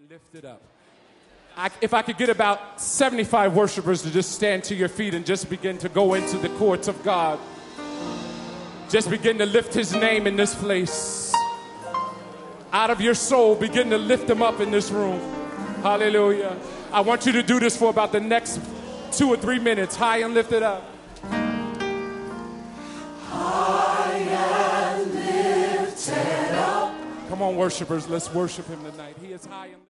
Lift it up. If I could get about 75 worshipers to just stand to your feet and just begin to go into the courts of God. Just begin to lift his name in this place. Out of your soul, begin to lift him up in this room. Hallelujah. I want you to do this for about the next 2 or 3 minutes. High and lift it up. High and lifted up. Come on, worshipers, let's worship him tonight. He is high and